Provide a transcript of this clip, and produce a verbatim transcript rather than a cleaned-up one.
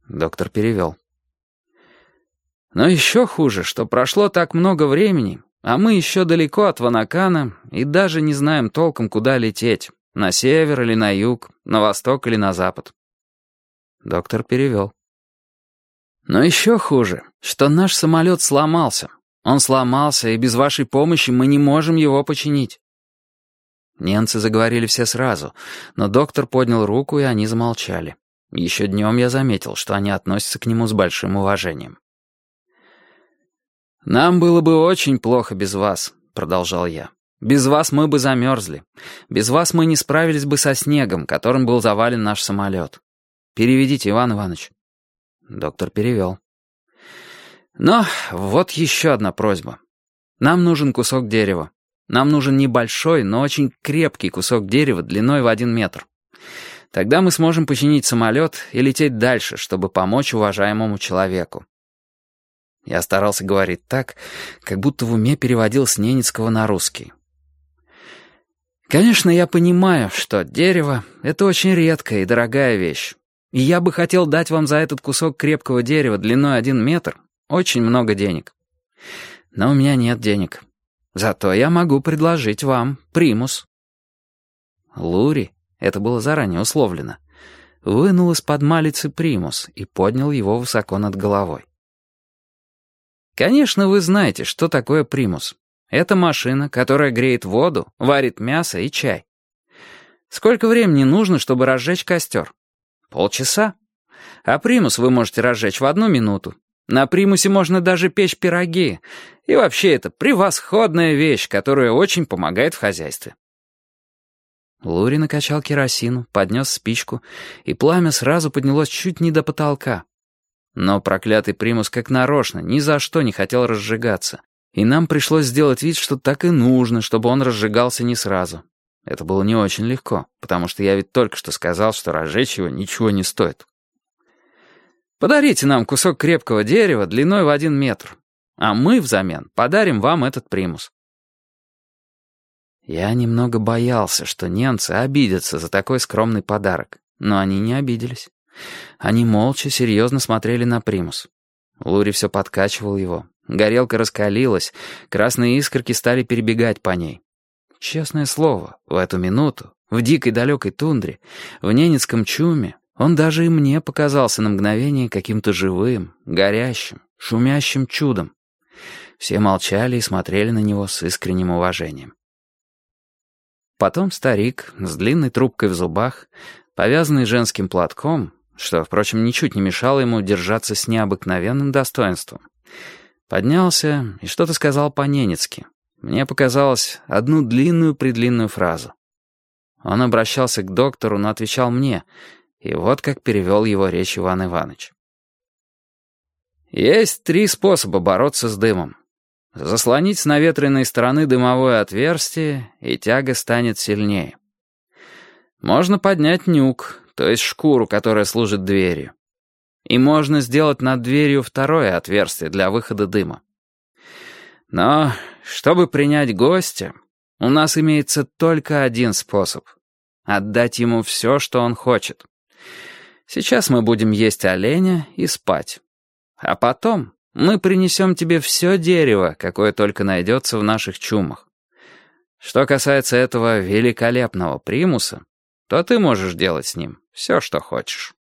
Доктор перевел. Но еще хуже, что прошло так много времени, а мы еще далеко от Ванакана и даже не знаем толком, куда лететь. На север или на юг, на восток или на запад. Доктор перевел. Но еще хуже, что наш самолет сломался. Он сломался, и без вашей помощи мы не можем его починить. Немцы заговорили все сразу, но доктор поднял руку, и они замолчали. Еще днем я заметил, что они относятся к нему с большим уважением. «Нам было бы очень плохо без вас», — продолжал я. «Без вас мы бы замерзли. Без вас мы не справились бы со снегом, которым был завален наш самолет. Переведите, Иван Иванович». Доктор перевел. «Но вот еще одна просьба. Нам нужен кусок дерева. Нам нужен небольшой, но очень крепкий кусок дерева длиной в один метр. Тогда мы сможем починить самолет и лететь дальше, чтобы помочь уважаемому человеку». Я старался говорить так, как будто в уме переводил с ненецкого на русский. Конечно, я понимаю, что дерево — это очень редкая и дорогая вещь. И я бы хотел дать вам за этот кусок крепкого дерева длиной один метр очень много денег. Но у меня нет денег. Зато я могу предложить вам примус. Лури, это было заранее условлено, вынул из-под малицы примус и поднял его высоко над головой. Конечно, вы знаете, что такое примус. Это машина, которая греет воду, варит мясо и чай. Сколько времени нужно, чтобы разжечь костер? Полчаса. А примус вы можете разжечь в одну минуту. На примусе можно даже печь пироги. И вообще это превосходная вещь, которая очень помогает в хозяйстве. Лури накачал керосину, поднес спичку, и пламя сразу поднялось чуть не до потолка. Но проклятый примус как нарочно ни за что не хотел разжигаться. И нам пришлось сделать вид, что так и нужно, чтобы он разжигался не сразу. Это было не очень легко, потому что я ведь только что сказал, что разжечь его ничего не стоит. Подарите нам кусок крепкого дерева длиной в один метр, а мы взамен подарим вам этот примус. Я немного боялся, что немцы обидятся за такой скромный подарок, но они не обиделись. Они молча, серьезно смотрели на примус. Лури все подкачивал его. Горелка раскалилась, красные искорки стали перебегать по ней. Честное слово, в эту минуту, в дикой далекой тундре, в ненецком чуме, он даже и мне показался на мгновение каким-то живым, горящим, шумящим чудом. Все молчали и смотрели на него с искренним уважением. Потом старик с длинной трубкой в зубах, повязанный женским платком, что, впрочем, ничуть не мешало ему держаться с необыкновенным достоинством, поднялся и что-то сказал по-ненецки. Мне показалось одну длинную-предлинную фразу. Он обращался к доктору, но отвечал мне, и вот как перевел его речь Иван Иванович. Есть три способа бороться с дымом. Заслонить с наветренной стороны дымовое отверстие, и тяга станет сильнее. Можно поднять нюк, то есть шкуру, которая служит дверью. И можно сделать над дверью второе отверстие для выхода дыма. Но, чтобы принять гостя, у нас имеется только один способ — отдать ему все, что он хочет. Сейчас мы будем есть оленя и спать. А потом мы принесем тебе все дерево, какое только найдется в наших чумах. Что касается этого великолепного примуса, то ты можешь делать с ним все, что хочешь.